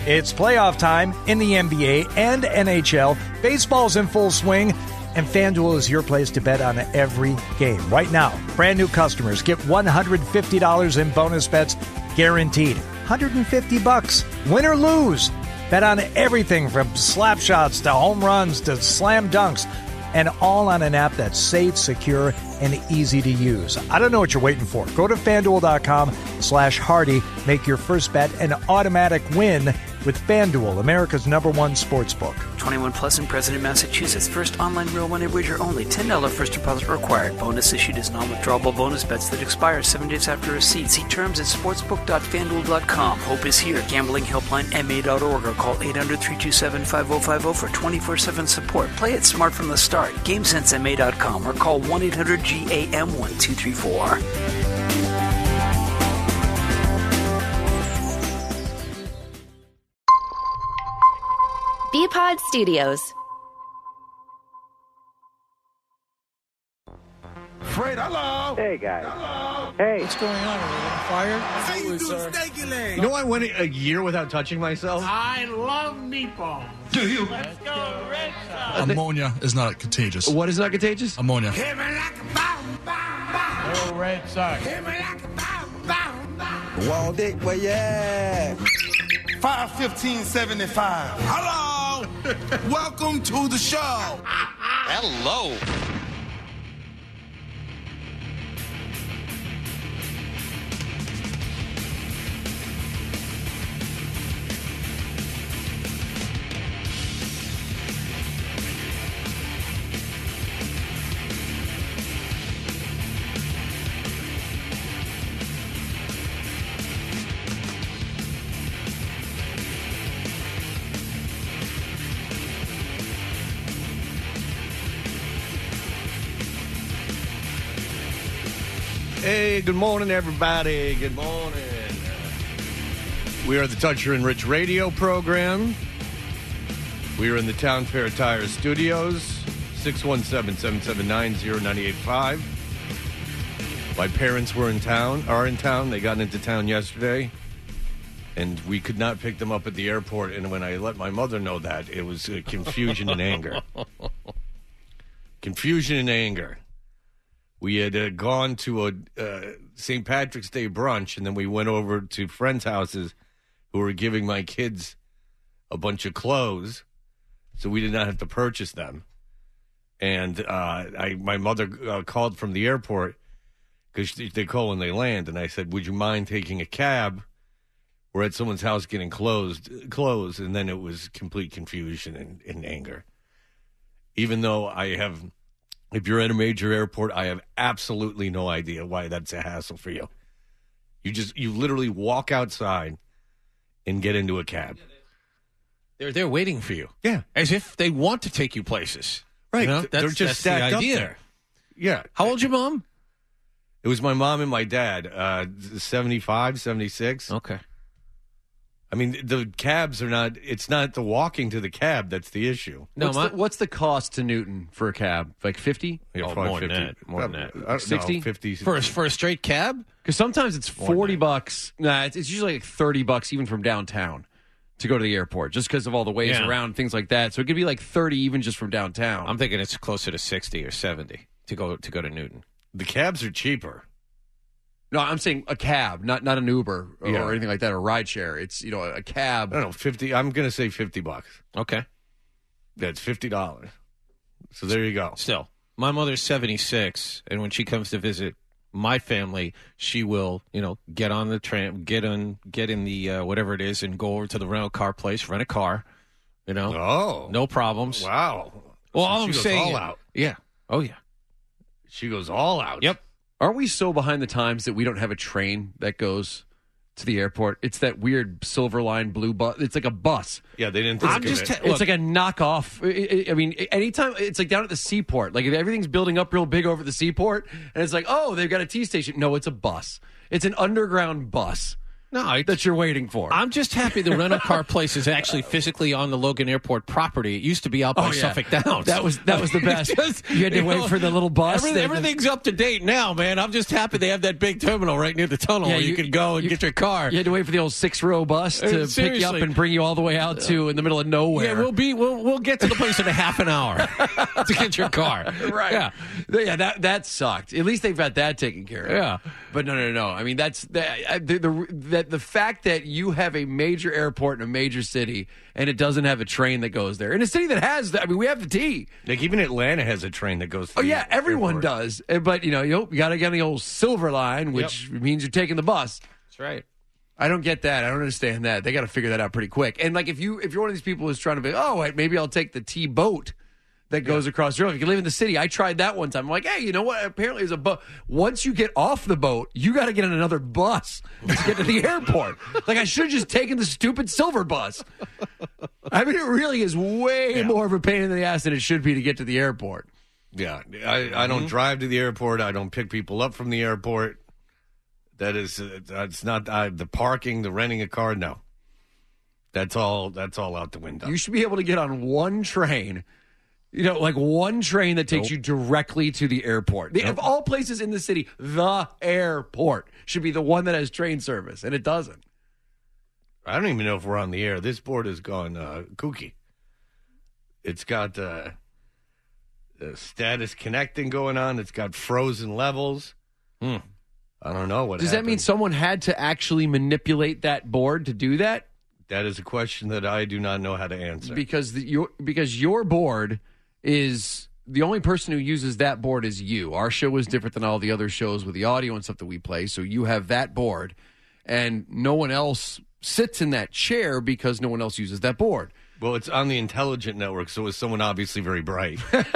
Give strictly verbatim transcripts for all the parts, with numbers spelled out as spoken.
It's playoff time in the N B A and N H L. Baseball's in full swing, and FanDuel is your place to bet on every game. Right now, brand new customers get one hundred fifty dollars in bonus bets guaranteed. one hundred fifty bucks, win or lose. Bet on everything from slap shots to home runs to slam dunks, and all on an app that's safe, secure, and easy to use. I don't know what you're waiting for. Go to FanDuel.com slash Hardy. Make your first bet an automatic win with FanDuel, America's number one sports book. twenty-one plus and present in Massachusetts. First online real money wager only. ten dollars first deposit required. Bonus issued as non-withdrawable bonus bets that expire seven days after receipt. See terms at sportsbook dot fan duel dot com. Hope is here. Gambling helpline M A dot org or call eight hundred, three two seven, five oh five oh for twenty-four seven support. Play it smart from the start. game sense M A dot com or call one eight hundred G A M one two three four. B-Pod Studios. Fred, hello. Hey, guys. Hello. Hey. What's going on? Are we on fire? How you Was, do uh, steaky leg? You know, I went a year without touching myself. I love meatballs. Do you? Let's go, Red Sox. Ammonia is not contagious. What is not contagious? Ammonia. Hit me like a bomb, bomb, bomb. Go Red Sox. Hit me like a bomb, bomb, bomb. Wall Dick, where you at? five fifteen seventy-five. Hello. Welcome to the show. Hello. Hey, good morning, everybody. Good morning. We are the Toucher and Rich radio program. We are in the Town Fair Tire Studios, six one seven, seven seven nine, zero nine eight five. My parents were in town, are in town. They got into town yesterday, and we could not pick them up at the airport. And when I let my mother know that, it was uh, confusion and anger. Confusion and anger. We had uh, gone to a uh, Saint Patrick's Day brunch, and then we went over to friends' houses who were giving my kids a bunch of clothes, so we did not have to purchase them. And uh, I, my mother uh, called from the airport, because they call when they land, and I said, would you mind taking a cab? We're at someone's house getting closed, clothes, and then it was complete confusion and, and anger. Even though I have... If you're at a major airport, I have absolutely no idea why that's a hassle for you. You just, you literally walk outside and get into a cab. They're they're waiting for you. Yeah. As if they want to take you places. Right. You know? They're That's, just that's stacked the up idea. there. Yeah. How old's your mom? It was my mom and my dad, uh, seventy-five, seventy-six. Okay. I mean, the cabs are not, it's not the walking to the cab that's the issue. No, what's, my, the, what's the cost to Newton for a cab? Like fifty? Yeah, Oh, probably more than fifty. that, more than that. Uh, sixty? No, fifty. for, a, for a straight cab? Because sometimes it's forty bucks. Nah, it's, it's usually like thirty bucks even from downtown to go to the airport, just because of all the ways Yeah. around, things like that. So it could be like thirty even just from downtown. I'm thinking it's closer to sixty or seventy to go to go to Newton. The cabs are cheaper. No, I'm saying a cab, not not an Uber or, Yeah. or anything like that, or ride share. It's, you know, a cab. I don't know, fifty. I'm going to say fifty bucks. Okay. That's fifty dollars. So there you go. Still, my mother's seventy-six, and when she comes to visit my family, she will, you know, get on the tram, get on, get in the uh, whatever it is, and go over to the rental car place, rent a car. You know, Oh. no problems. Wow. Well, So all she I'm goes saying, all out. yeah, oh yeah, She goes all out. yep. Aren't we so behind the times that we don't have a train that goes to the airport? It's that weird Silver Line blue bus. It's like a bus. Yeah, they didn't think I'm of just it. te- It's Look. like a knockoff. I- I I mean, anytime it's like down at the seaport, like if everything's building up real big over the seaport, and it's like, oh, they've got a T station. No, it's a bus. It's an underground bus. No, I, that you're waiting for. I'm just happy the rental car place is actually physically on the Logan Airport property. It used to be out by Oh, yeah. Suffolk Downs. That was that was the best. Just, you had to you wait know, for the little bus. everything- that- everything's up to date now, man. I'm just happy they have that big terminal right near the tunnel Yeah, where you, you- can go and you- get your car. You had to wait for the old six-row bus to Uh, pick you up seriously. and bring you all the way out to in the middle of nowhere. Yeah, we'll be we'll we'll get to the place in a half an hour to get your car. Right. Yeah. Yeah, that that sucked. At least they've got that taken care of. Yeah. But no, no, no. I mean, that's the the the, the, the fact that you have a major airport in a major city and it doesn't have a train that goes there. In a city that has, the, I mean, we have the T. Like even Atlanta has a train that goes. To Oh the yeah, everyone airport. does. Uh, But you know, you, you got to get on the old Silver Line, which means you're taking the bus. That's right. I don't get that. I don't understand that. They got to figure that out pretty quick. And like, if you if you're one of these people who's trying to be, oh, wait, maybe I'll take the T boat that goes across the river. If you live in the city, I tried that one time. I'm like, hey, you know what? Apparently, there's a boat. Once you get off the boat, you got to get on another bus to get to the airport. Like, I should have just taken the stupid silver bus. I mean, it really is way Yeah. more of a pain in the ass than it should be to get to the airport. Yeah, I, I don't Mm-hmm. drive to the airport. I don't pick people up from the airport. That is, uh, it's not uh, the parking, the renting a car. No, that's all. That's all out the window. You should be able to get on one train. You know, like one train that takes Nope. you directly to the airport. The, Of all places in the city, the airport should be the one that has train service, and it doesn't. I don't even know if we're on the air. This board has gone uh, kooky. It's got uh, uh, status connecting going on. It's got frozen levels. Hmm. I don't know what. Does that mean happened. someone had to actually manipulate that board to do that? That is a question that I do not know how to answer. Because the, your because your board is the only person who uses that board is you. Our show is different than all the other shows with the audio and stuff that we play. So you have that board, and no one else sits in that chair because no one else uses that board. Well, it's on the Intelligent Network, so it's someone obviously very bright.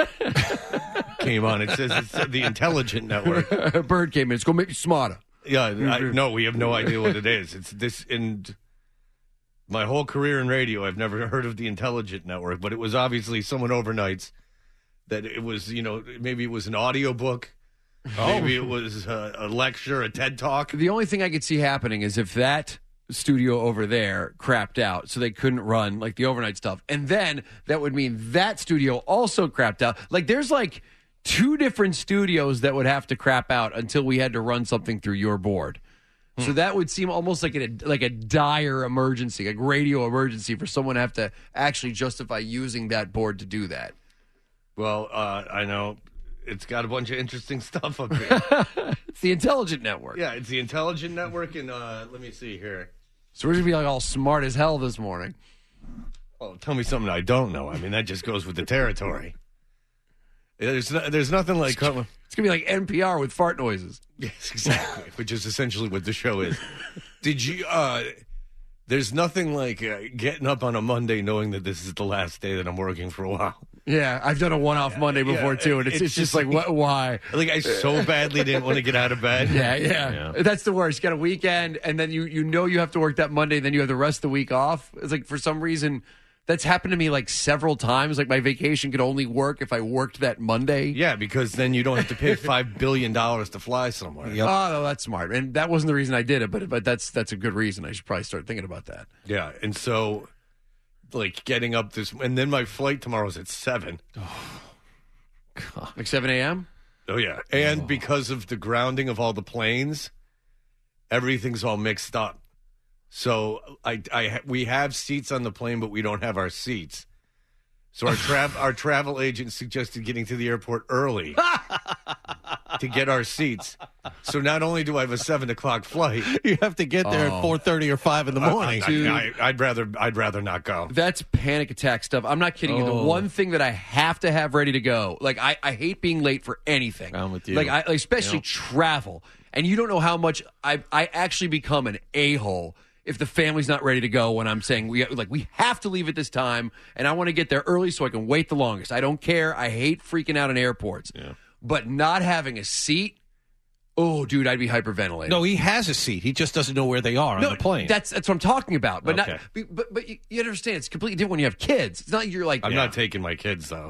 Came on. It says it's the Intelligent Network. A bird came in. It's going to make you smarter. Yeah, I, no, we have no idea what it is. It's this in my whole career in radio. I've never heard of the Intelligent Network, but it was obviously someone overnights that it was. You know, maybe it was an audio book, maybe it was a, a lecture, a TED talk. The only thing I could see happening is if that studio over there crapped out so they couldn't run like the overnight stuff, and then that would mean that studio also crapped out. Like there's like two different studios that would have to crap out until we had to run something through your board. So that would seem almost like a like a dire emergency, like radio emergency, for someone to have to actually justify using that board to do that. Well, uh, I know it's got a bunch of interesting stuff up here. It's the Intelligent Network. Yeah, it's the Intelligent Network, and uh, let me see here. So we're gonna be like all smart as hell this morning. Oh, tell me something I don't know. I mean, that just goes with the territory. There's no, there's nothing like. It's gonna be like N P R with fart noises. Yes, exactly. Which is essentially what the show is. Did you? uh There's nothing like uh, getting up on a Monday knowing that this is the last day that I'm working for a while. Yeah, I've done a one-off Monday before yeah, too, and it's, it's it's just just like, what? Why? Like I so badly didn't want to get out of bed. Yeah, yeah, that's the worst. You got a weekend, and then you you know you have to work that Monday, then you have the rest of the week off. It's like for some reason that's happened to me like several times. Like my vacation could only work if I worked that Monday. Yeah, because then you don't have to pay five billion dollars to fly somewhere. Oh, no, that's smart, and that wasn't the reason I did it, but but that's that's a good reason. I should probably start thinking about that. Yeah, and so like getting up this, and then my flight tomorrow is at seven. Like seven a.m. Oh yeah, and because of the grounding of all the planes, everything's all mixed up. So I, I, we have seats on the plane, but we don't have our seats. So our trav, our travel agent suggested getting to the airport early to get our seats. So not only do I have a seven o'clock flight, You have to get there Oh. at four thirty or five in the morning. I, I, I'd rather, I'd rather not go. That's panic attack stuff. I'm not kidding you. The Oh. one thing that I have to have ready to go, like I, I hate being late for anything. I'm with you. Like I, like, especially Yep. travel, and you don't know how much I, I actually become an a-hole if the family's not ready to go when I'm saying we like we have to leave at this time, and I want to get there early so I can wait the longest. I don't care. I hate freaking out in airports, but not having a seat. Oh, dude, I'd be hyperventilating. No, he has a seat. He just doesn't know where they are on the plane. That's that's what I'm talking about. But Okay. not, but but you, you understand it's completely different when you have kids. It's not like you're like I'm not taking my kids though.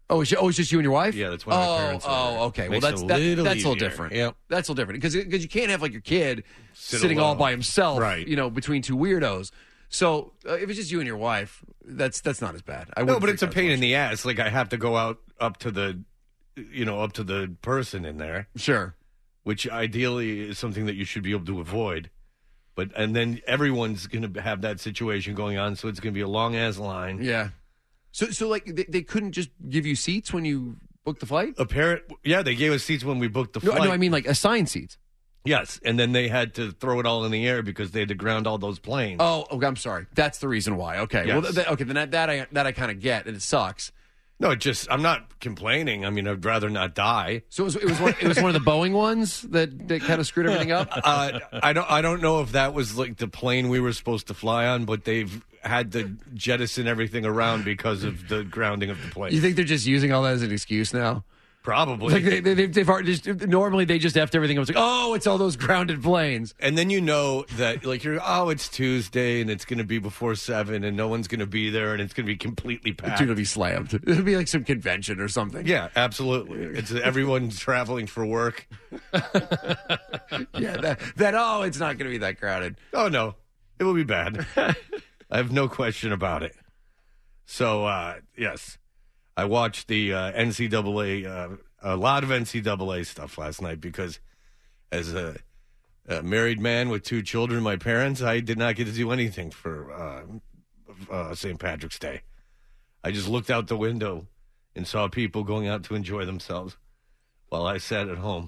Oh, it's, oh, it's just you and your wife? Yeah, that's when oh, my parents were Oh, there. okay. Makes well, that's it a that, little that's a little easier. different. Yep. That's a little different because because you can't have like your kid Sit sitting all alone. by himself, Right. You know, between two weirdos. So uh, if it's just you and your wife, that's that's not as bad. I No, wouldn't but freak it's a out as pain much. in the ass. Like I have to go out up to the, you know, up to the person in there, Sure. which ideally is something that you should be able to avoid. But and then everyone's going to have that situation going on, so it's going to be a long ass line. Yeah. So so like they, they couldn't just give you seats when you booked the flight? Apparent, yeah, they gave us seats when we booked the No, flight. no, I mean like assigned seats. Yes, and then they had to throw it all in the air because they had to ground all those planes. Oh, okay, I'm sorry. That's the reason why. Okay. Well, Yes. th- okay, then that, that I that I kind of get, and it sucks. No, it just I'm not complaining. I mean, I'd rather not die. So it was it was one, it was one of the Boeing ones that, that kind of screwed everything up. Uh, I don't I don't know if that was like the plane we were supposed to fly on, but they've had to jettison everything around because of the grounding of the plane. You think they're just using all that as an excuse now? Probably. Like they, they, they've, they've already just, normally they just effed everything. I was like, oh, it's all those grounded planes. And then you know that, like, you're, oh, it's Tuesday and it's going to be before seven and no one's going to be there and it's going to be completely packed. Dude, it'll be slammed. It'll be like some convention or something. Yeah, absolutely. It's everyone's traveling for work. Yeah, that, that, oh, it's not going to be that crowded. Oh, no, it will be bad. I have no question about it. So, uh, yes, I watched the uh, N C double A, uh, a lot of N C double A stuff last night because as a, a married man with two children, my parents, I did not get to do anything for uh, uh, Saint Patrick's Day. I just looked out the window and saw people going out to enjoy themselves while I sat at home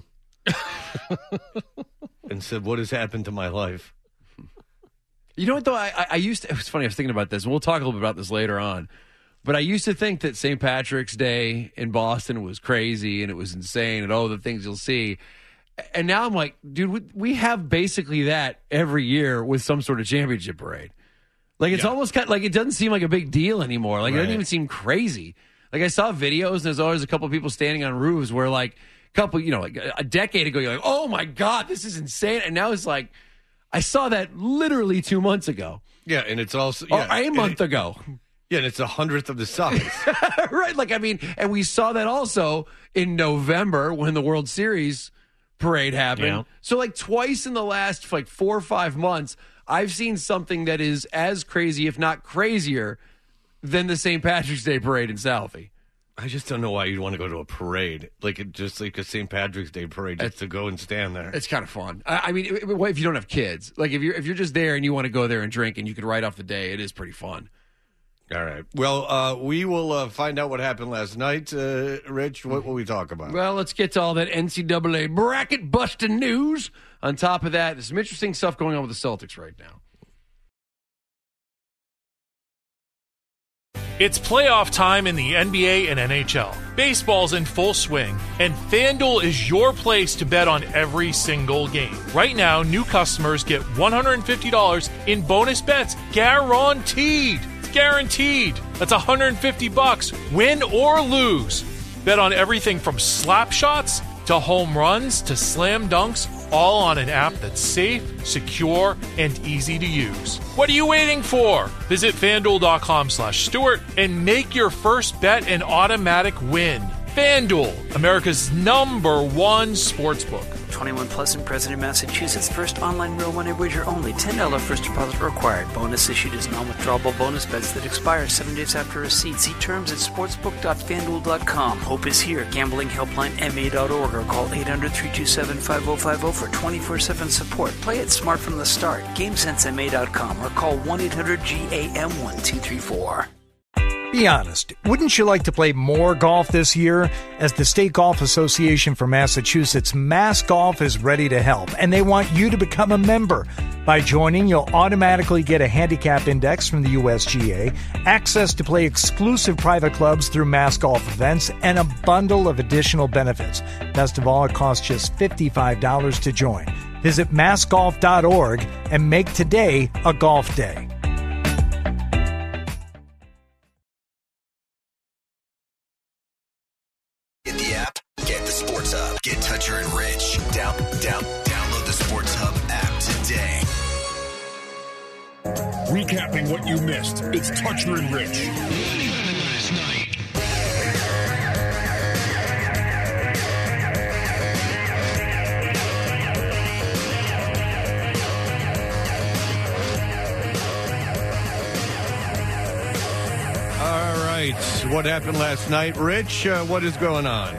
and said, what has happened to my life? You know what, though? I, I, I used to, it was funny, I was thinking about this, and we'll talk a little bit about this later on. But I used to think that Saint Patrick's Day in Boston was crazy and it was insane and, oh, the things you'll see. And now I'm like, dude, we, we have basically that every year with some sort of championship parade. Like, it's Yeah. almost kind of, like, it doesn't seem like a big deal anymore. Like, it doesn't Right. even seem crazy. Like, I saw videos, and there's always a couple of people standing on roofs where, like, a couple, you know, like a decade ago, you're like, oh, my God, this is insane. And now it's like, I saw that literally two months ago. Yeah, and it's also Or yeah, a and month it- ago. Yeah, and it's a hundredth of the size. Right. Like, I mean, and we saw that also in November when the World Series parade happened. Yeah. So, like, twice in the last, like, four or five months, I've seen something that is as crazy, if not crazier, than the Saint Patrick's Day parade in Southie. I just don't know why you'd want to go to a parade, like it, just like a Saint Patrick's Day parade, just to go and stand there. It's kind of fun. I, I mean, if if you don't have kids, like if you're if you're just there and you want to go there and drink and you could write off the day, it is pretty fun. All right. Well, uh, we will uh, find out what happened last night. Uh, Rich, what will we talk about? Well, let's get to all that N C double A bracket busting news. On top of that, there's some interesting stuff going on with the Celtics right now. It's playoff time in the N B A and N H L. Baseball's in full swing, and FanDuel is your place to bet on every single game. Right now, new customers get one hundred fifty dollars in bonus bets guaranteed. It's guaranteed. That's one hundred fifty bucks, win or lose. Bet on everything from slap shots to home runs to slam dunks, all on an app that's safe, secure, and easy to use. What are you waiting for? Visit FanDuel.com slash Stewart and make your first bet an automatic win. FanDuel, America's number one sportsbook. twenty-one plus and present in Massachusetts. First online real money wager only. ten dollars first deposit required. Bonus issued as non-withdrawable bonus bets that expire seven days after receipt. See terms at sportsbook dot fanduel dot com. Hope is here. Gambling helpline M A dot org or call eight hundred, three two seven, five oh five oh for twenty-four seven support. Play it smart from the start. game sense M A dot com or call one eight hundred G A M one two three four. Be honest, wouldn't you like to play more golf this year? As the State Golf Association for Massachusetts, Mass Golf is ready to help, and they want you to become a member. By joining, you'll automatically get a handicap index from the U S G A, access to play exclusive private clubs through Mass Golf events, and a bundle of additional benefits. Best of all, it costs just fifty-five dollars to join. Visit mass golf dot org and make today a golf day. Get the app, get the Sports Hub, get Toucher and Rich. Down, down, download the Sports Hub app today. Recapping what you missed, it's Toucher and Rich. right. What happened last night? Rich, uh, what is going on?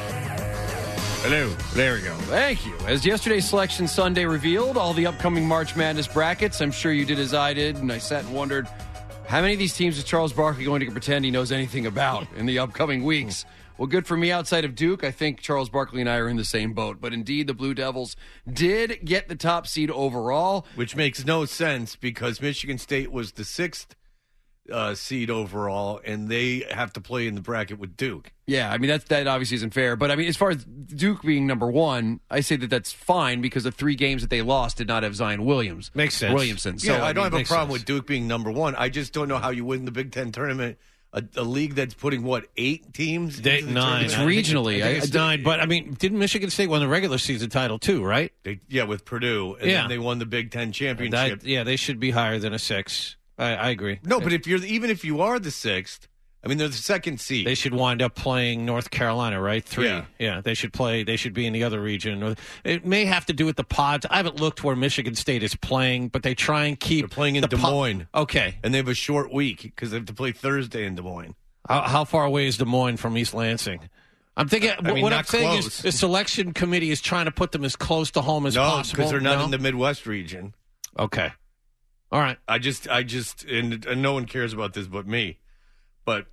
Hello. There we go. Thank you. As yesterday's Selection Sunday revealed, all the upcoming March Madness brackets, I'm sure you did as I did, and I sat and wondered, how many of these teams is Charles Barkley going to pretend he knows anything about in the upcoming weeks? Well, good for me outside of Duke. I think Charles Barkley and I are in the same boat. But indeed, the Blue Devils did get the top seed overall. Which makes no sense because Michigan State was the sixth uh, seed overall, and they have to play in the bracket with Duke. Yeah, I mean, that, that obviously isn't fair. But, I mean, as far as Duke being number one, I say that that's fine because the three games that they lost did not have Zion Williams. Makes sense. Williamson. So yeah, I, I don't mean, have a problem sense. with Duke being number one. I just don't know how you win the Big Ten tournament. A, a league that's putting, what, eight teams? They, nine. It's I think regionally. It, I think it's I- I- nine. But, I mean, didn't Michigan State win the regular season title, too, right? They, yeah, with Purdue. And Yeah. then they won the Big Ten championship. That, yeah, they should be higher than a six. I, I agree. No, but if you're even if you are the sixth, I mean, they're the second seed. They should wind up playing North Carolina, right? Three. Yeah. yeah, they should play. They should be in the other region. It may have to do with the pods. I haven't looked where Michigan State is playing, but they try and keep. They're playing in the Des po- Moines. Okay. And they have a short week because they have to play Thursday in Des Moines. How, how far away is Des Moines from East Lansing? I'm thinking. I mean, what I'm not saying close. is the selection committee is trying to put them as close to home as No, possible. because they're not No? in the Midwest region. Okay. All right. I just, I just, and, and no one cares about this but me. But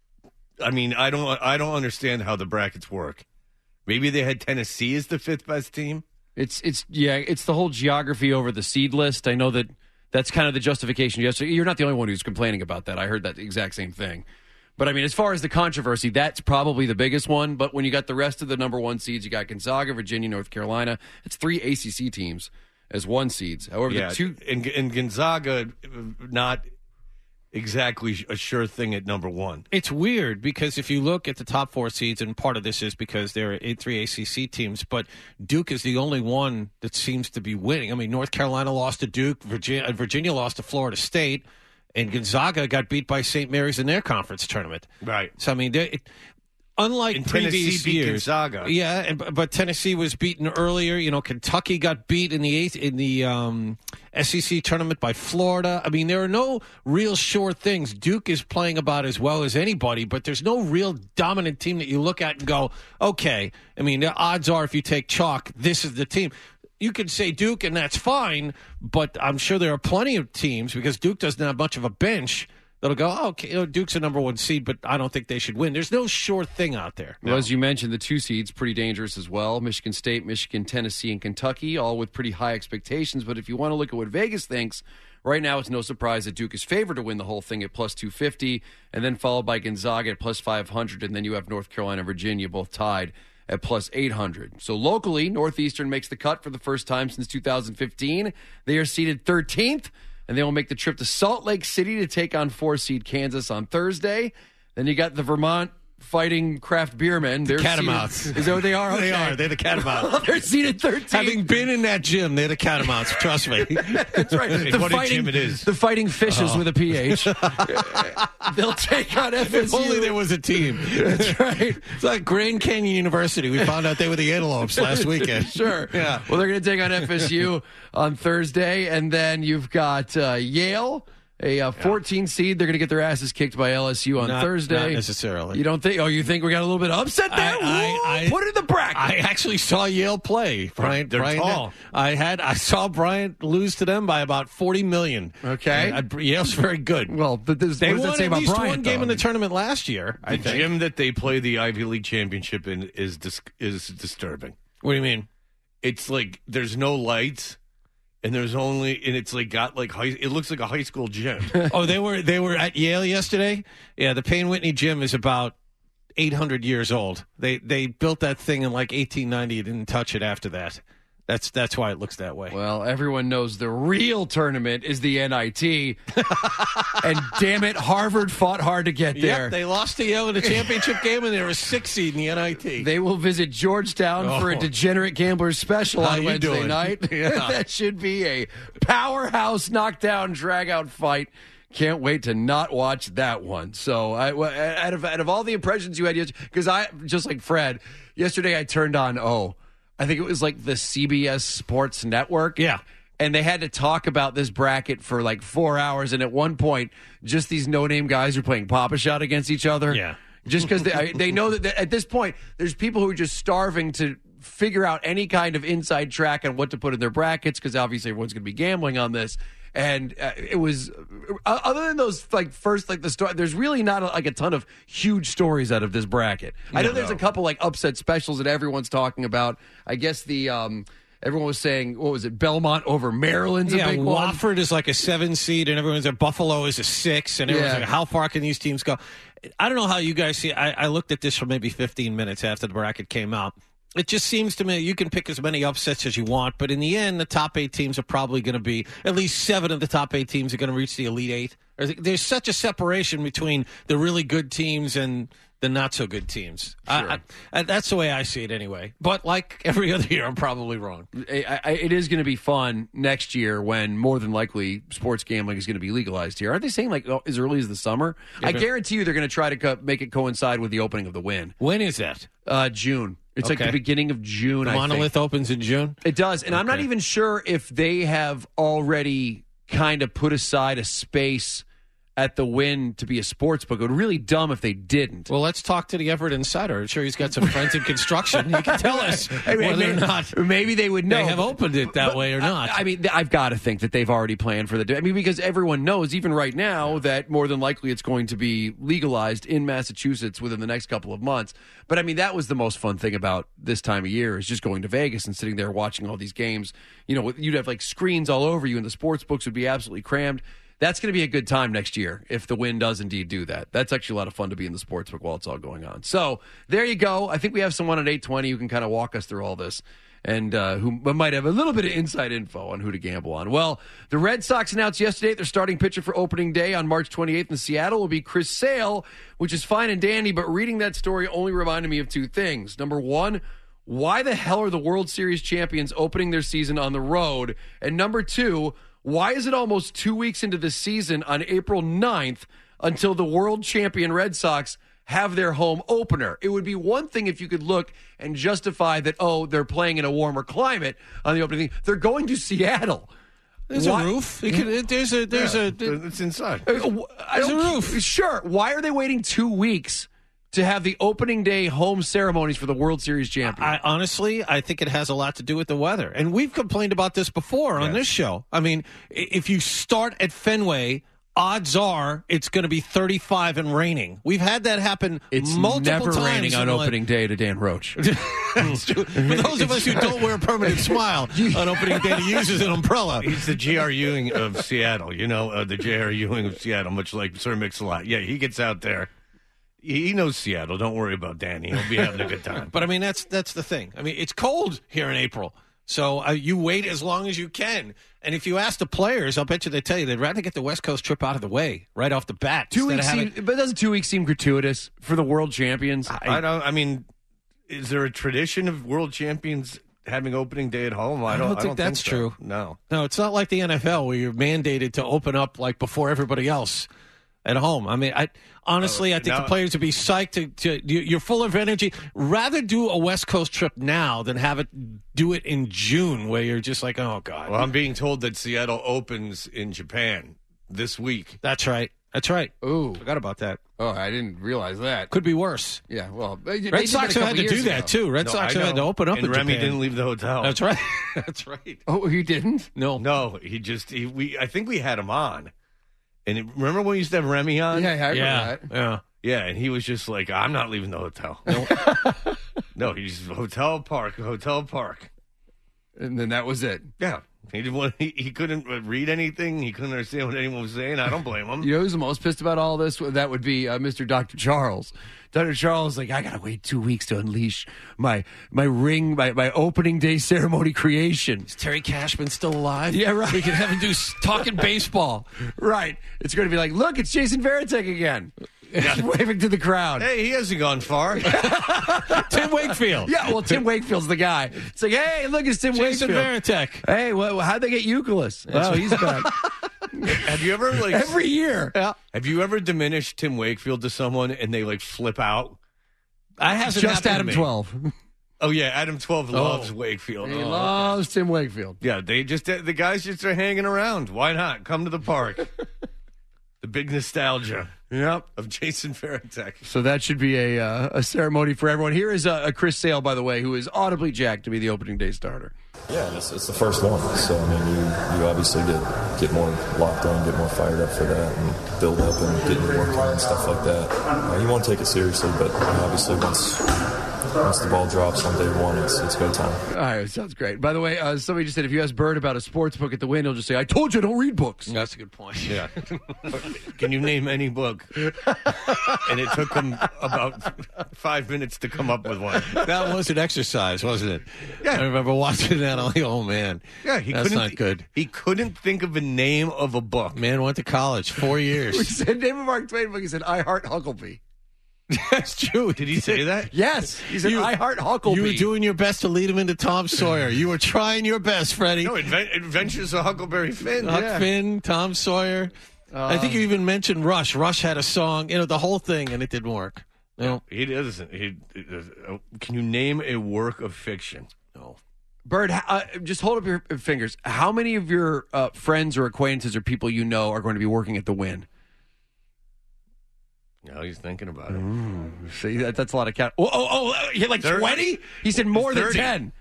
I mean, I don't, I don't understand how the brackets work. Maybe they had Tennessee as the fifth best team. It's it's yeah, it's the whole geography over the seed list. I know that that's kind of the justification yesterday. You're not the only one who's complaining about that. I heard that exact same thing. But I mean, as far as the controversy, that's probably the biggest one. But when you got the rest of the number one seeds, you got Gonzaga, Virginia, North Carolina. It's three A C C teams as one seeds. However, Yeah, the two and, and Gonzaga, not exactly a sure thing at number one. It's weird because if you look at the top four seeds, and part of this is because there are eight, three A C C teams, but Duke is the only one that seems to be winning. I mean, North Carolina lost to Duke, Virginia, Virginia lost to Florida State, and Gonzaga got beat by Saint Mary's in their conference tournament. Right. So, I mean, they, it, unlike And previous Tennessee beat years, Gonzaga. yeah, and, but Tennessee was beaten earlier. You know, Kentucky got beat in the eighth in the um, S E C tournament by Florida. I mean, there are no real sure things. Duke is playing about as well as anybody, but there's no real dominant team that you look at and go, okay. I mean, the odds are if you take chalk, this is the team. You could say Duke, and that's fine, but I'm sure there are plenty of teams because Duke doesn't have much of a bench that'll go, oh, okay, you know, Duke's a number one seed, but I don't think they should win. There's no sure thing out there. Well, as you mentioned, the two seeds pretty dangerous as well. Michigan State, Michigan, Tennessee, and Kentucky, all with pretty high expectations. But if you want to look at what Vegas thinks, right now it's no surprise that Duke is favored to win the whole thing at plus two fifty, and then followed by Gonzaga at plus five hundred, and then you have North Carolina and Virginia both tied at plus eight hundred. So locally, Northeastern makes the cut for the first time since two thousand fifteen. They are seeded thirteenth. And they will make the trip to Salt Lake City to take on four-seed Kansas on Thursday. Then you got the Vermont Fighting Craft Beermen. They're Catamounts. seated- Is that what they are? They Okay. are. They're the Catamounts. They're seated thirteenth. Having been in that gym, they're the Catamounts. Trust me. That's right. And The what a fighting, gym it is. The Fighting Fishes Oh. with a P H. They'll take on F S If U. only there was a team. That's right. It's like Grand Canyon University. We found out they were the Antelopes last weekend. Sure. Yeah. Well, they're going to take on F S U on Thursday, and then you've got uh, Yale, a uh, fourteen seed. They're going to get their asses kicked by L S U on Not- Thursday. not necessarily. You don't think? Oh, you think we got a little bit of upset there? I- I- Whoa, I- put it in the bracket. I actually saw Yale play. Brian, They're Brian, tall. I had. I saw Bryant lose to them by about forty million. Okay. And I, Yale's very good. well, but this, They what does won that say at about least Bryant, one game though? in the tournament last year. I The think. gym that they play the Ivy League championship in is dis- is disturbing. What do you mean? It's like there's no lights, and there's only and it's like got like high. It looks like a high school gym. Oh, they were they were at Yale yesterday. Yeah, the Payne Whitney gym is about eight hundred years old. They they built that thing in like eighteen ninety. It didn't touch it after that. That's that's why it looks that way. Well, everyone knows the real tournament is the N I T. And damn it, Harvard fought hard to get there. Yep, they lost to Yale in the championship game, and they were a six seed in the N I T. They will visit Georgetown for a Oh. degenerate gamblers special How on you Wednesday doing? night. Yeah. That should be a powerhouse knockdown, drag-out fight. Can't wait to not watch that one. So, I, well, out of out of all the impressions you had yesterday, because I just like Fred, yesterday I turned on oh, I think it was like the C B S Sports Network. Yeah. and they had to talk about this bracket for like four hours. And at one point, just these no-name guys are playing Pop-A-Shot against each other. Yeah. Just because they, they know that at this point, there's people who are just starving to figure out any kind of inside track on what to put in their brackets, because obviously everyone's going to be gambling on this. And uh, it was, uh, other than those, like, first, like, the story, there's really not, a, like, a ton of huge stories out of this bracket. I know No, there's no. a couple, like, upset specials that everyone's talking about. I guess the, um, everyone was saying, what was it, Belmont over Maryland's Yeah, a big one. Wofford is like a seven seed, and everyone's at Buffalo is a six, and everyone's Yeah. like, how far can these teams go? I don't know how you guys see. I, I looked at this for maybe fifteen minutes after the bracket came out. It just seems to me you can pick as many upsets as you want, but in the end, the top eight teams are probably going to be, at least seven of the top eight teams are going to reach the Elite Eight. There's such a separation between the really good teams and the not so good teams. Sure. I, I, that's the way I see it anyway. But like every other year, I'm probably wrong. I, I, it is going to be fun next year when more than likely sports gambling is going to be legalized here. Aren't they saying like oh, as early as the summer? Yeah, I but- guarantee you they're going to try to co- make it coincide with the opening of the Win. When is that? Uh, June. It's like Okay. the beginning of June. The I Monolith think. opens in June? It does, and I'm not Okay. even sure if they have already kind of put aside a space at the Win to be a sports book. It would be really dumb if they didn't. Well, let's talk to the Everett Insider. I'm sure he's got some friends in construction. He can tell us I mean, whether maybe, or not maybe they would know. they have opened it that But way or not. I, I mean, I've got to think that they've already planned for the. I mean, because everyone knows, even right now, that more than likely it's going to be legalized in Massachusetts within the next couple of months. But I mean, that was the most fun thing about this time of year is just going to Vegas and sitting there watching all these games. You know, you'd have like screens all over you, and the sports books would be absolutely crammed. That's going to be a good time next year if the Win does indeed do that. That's actually a lot of fun to be in the sportsbook while it's all going on. So there you go. I think we have someone at eight twenty who can kind of walk us through all this and uh, who might have a little bit of inside info on who to gamble on. Well, the Red Sox announced yesterday their starting pitcher for opening day on March twenty-eighth in Seattle will be Chris Sale, which is fine and dandy, but reading that story only reminded me of two things. Number one, why the hell are the World Series champions opening their season on the road? And number two, why is it almost two weeks into the season on April ninth until the world champion Red Sox have their home opener? It would be one thing if you could look and justify that, oh, they're playing in a warmer climate on the opening. They're going to Seattle. There's Why- a roof. You can, there's a there's Yeah, a it's inside. Uh, w- I There's a don't- roof. Sure. Why are they waiting two weeks to have the opening day home ceremonies for the World Series champion? I honestly, I think it has a lot to do with the weather. And we've complained about this before on Yes. this show. I mean, i- if you start at Fenway, odds are it's going to be thirty-five and raining. We've had that happen it's multiple never times. raining on in the- opening day to Dan Roach. That's true. For those of us who don't wear a permanent smile on opening day, he uses an umbrella. He's the J R. Ewing of Seattle. You know, uh, the J R. Ewing of Seattle, much like Sir Mix-a-Lot. Yeah, he gets out there. He he knows Seattle. Don't worry about Danny. He'll be having a good time. But I mean, that's that's the thing. I mean, it's cold here in April, so uh, you wait as long as you can. And if you ask the players, I'll bet you they tell you they'd rather get the West Coast trip out of the way right off the bat. Two instead weeks, of seem, having- but doesn't two weeks seem gratuitous for the world champions? I don't. I mean, is there a tradition of world champions having opening day at home? I I don't, don't think that's so. true. No. No, it's not like the N F L where you're mandated to open up like before everybody else at home. I mean, I honestly, Uh, I think now- the players would be psyched to, to. you- You're full of energy. Rather do a West Coast trip now than have it do it in June, where you're just like, oh god. Well, I'm being told that Seattle opens in Japan this week. That's right. That's right. Ooh. Forgot about that. Oh, I didn't realize that. Could be worse. Yeah, well, they- they Red did Sox that a have had to couple do years that ago. too. Red No, Sox I have had to know. open up and in Remy Japan. didn't leave the hotel. That's right. That's right. Oh, you didn't? No, No, he just he, we. I think we had him on, and it, remember when we used to have Remy on? Yeah, I remember Yeah, that. yeah. Yeah, and he was just like, "I'm not leaving the hotel." No, he's hotel park, hotel park. And then that was it. Yeah, he didn't want. He, he couldn't read anything. He couldn't understand what anyone was saying. I don't blame him. You know who's the most pissed about all this? That would be uh, Mister Doctor Charles. Doctor Charles is like, I gotta wait two weeks to unleash my my ring, my, my opening day ceremony creation. Is Terry Cashman still alive? Yeah, right. We can have him do s- talking baseball. Right. It's going to be like, look, it's Jason Varitek again. Just waving to the crowd. Hey, he hasn't gone far. Tim Wakefield. Yeah, well, Tim Wakefield's the guy. It's like, hey, look, it's Tim Jason Wakefield. Varitek. Hey, well, how'd they get Euclid? Oh, he's back. Have you ever like Every year. Yeah. Have you ever diminished Tim Wakefield to someone and they like flip out? I hasn't Just happened Adam to me. twelve. Oh, yeah, Adam twelve loves Oh. Wakefield. He Oh, loves Tim Wakefield. Yeah, they just the guys just are hanging around. Why not? Come to the park. The big nostalgia Yep. of Jason Varitek. So that should be a uh, a ceremony for everyone. Here is uh, a Chris Sale, by the way, who is audibly jacked to be the opening day starter. Yeah, and it's, it's the first one, so I mean, you, you obviously get get more locked in, get more fired up for that, and build up and get your work on and stuff like that. Uh, you want to take it seriously, but uh, obviously once once the ball drops on day one, it's it's go time. All right, sounds great. By the way, uh, somebody just said if you ask Bird about a sports book at the Wynn, he'll just say, "I told you I don't read books." That's a good point. Yeah. Can you name any book? And it took him about five minutes to come up with one. That was an exercise, wasn't it? Yeah. I remember watching that. I'm like, oh, man. Yeah, he That's couldn't, not good. He couldn't think of a name of a book. Man went to college, four We years. said name of Mark Twain book. He said, "I Heart Huckabee." That's true. Did he say that? Yes, he said, You- "I Heart Huckabee." You were doing your best to lead him into Tom Sawyer. You were trying your best, Freddie. No, Advent- Adventures of Huckleberry Finn. Huck yeah. Finn, Tom Sawyer. I think you even mentioned Rush. Rush had a song, you know, the whole thing, and it didn't work. No. He doesn't. He, he does- uh, can you name a work of fiction? No. Bird, uh, just hold up your fingers. How many of your uh, friends or acquaintances or people you know are going to be working at the Wynn? No, he's thinking about it. See, that, that's a lot of count. Oh, oh, oh you had like thirty? twenty? He said more than thirty. ten.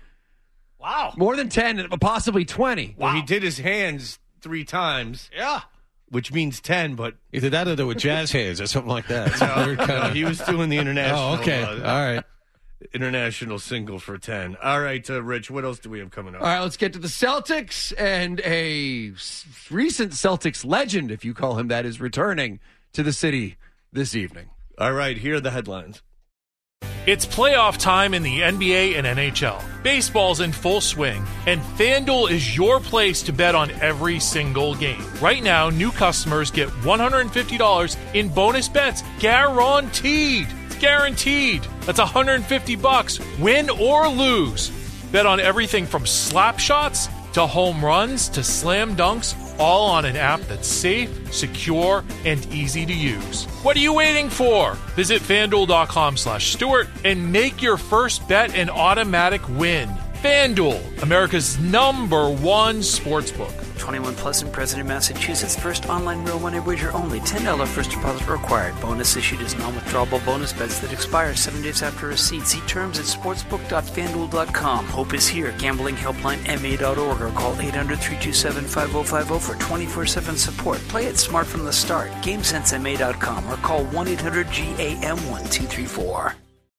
Wow. More than ten, and possibly twenty. Well, he did his hands three times, Yeah. which means ten, but Either that or there were jazz hands or something like that. It's a weird no, kind of- he was doing the international. Oh, okay. uh, All right. International single for ten. All right, uh, Rich, what else do we have coming up? All right, let's get to the Celtics, and a s- recent Celtics legend, if you call him that, is returning to the city this evening. All right, here are the headlines. It's playoff time in the N B A and N H L. Baseball's in full swing, and FanDuel is your place to bet on every single game. Right now, new customers get one hundred fifty dollars in bonus bets guaranteed. It's guaranteed. That's one hundred fifty bucks, win or lose. Bet on everything from slap shots to home runs to slam dunks, all on an app that's safe, secure, and easy to use. What are you waiting for? Visit FanDuel.com slash Stewart and make your first bet an automatic win. FanDuel, America's number one sportsbook. twenty-one plus and present in Massachusetts. First online real money wager only. ten dollars first deposit required. Bonus issued as non-withdrawable bonus bets that expire seven days after receipt. See terms at sportsbook dot fanduel dot com. Hope is here. Gambling helpline M A dot org or call eight hundred, three two seven, five oh five oh for twenty-four seven support. Play it smart from the start. GameSense M A dot com or call one eight hundred G A M one two three four.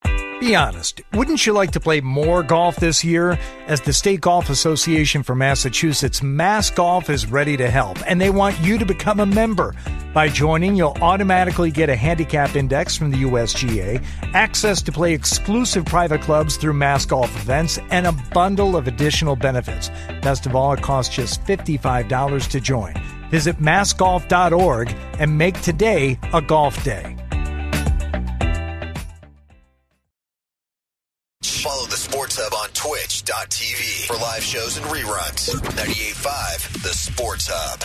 Be honest, wouldn't you like to play more golf this year? As the State Golf Association for Massachusetts, Mass Golf is ready to help, and they want you to become a member. By joining, you'll automatically get a handicap index from the U S G A, access to play exclusive private clubs through Mass Golf events, and a bundle of additional benefits. Best of all, it costs just fifty-five dollars to join. Visit mass golf dot org and make today a golf day. Follow the Sports Hub on twitch dot t v for live shows and reruns. ninety-eight point five, The Sports Hub.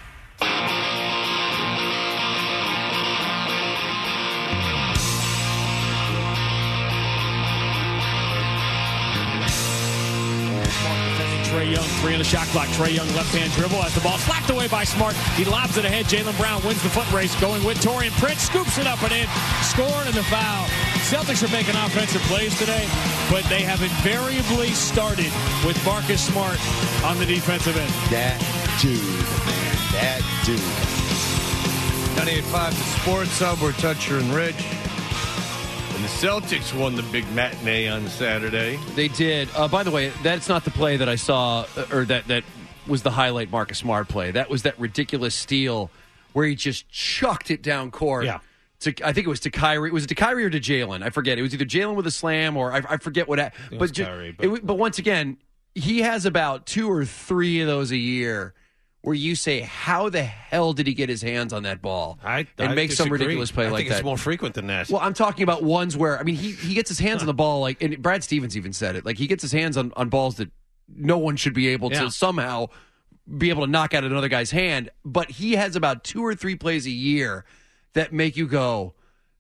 Trae Young, three on the shot clock. Trae Young left-hand dribble as the ball slapped away by Smart. He lobs it ahead. Jaylen Brown wins the foot race, going with Torian Prince, scoops it up and in, scoring and the foul. Celtics are making offensive plays today, but they have invariably started with Marcus Smart on the defensive end. That dude, man, that dude. ninety-eight point five, The Sports Hub, we're Toucher and Rich. And the Celtics won the big matinee on Saturday. They did. Uh, by the way, that's not the play that I saw, uh, or that, that was the highlight Marcus Smart play. That was that ridiculous steal where he just chucked it down court. Yeah. To, I think it was to Kyrie. Was it to Kyrie or to Jalen? I forget. It was either Jalen with a slam or I, I forget what. But, was ju- Kyrie, but, but- but once again, he has about two or three of those a year where you say, how the hell did he get his hands on that ball I, and I make some disagree. ridiculous play I like think that? it's more frequent than that. Well, I'm talking about ones where, I mean, he, he gets his hands on the ball, like, and Brad Stevens even said it, like, he gets his hands on, on balls that no one should be able Yeah. to somehow be able to knock out another guy's hand. But he has about two or three plays a year that make you go,